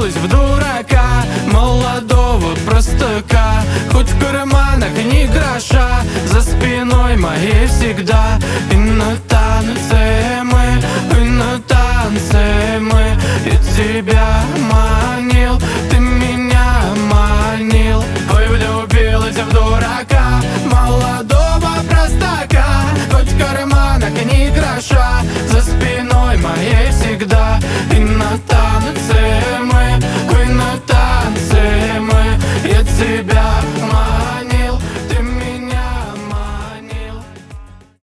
влюбилась в дурака, молодого простака. Хоть в карманах ни гроша, за спиной моей всегда. И на танце мы, и на танце мы. Я тебя манил, ты меня манил. Ой, влюбилась в дурака,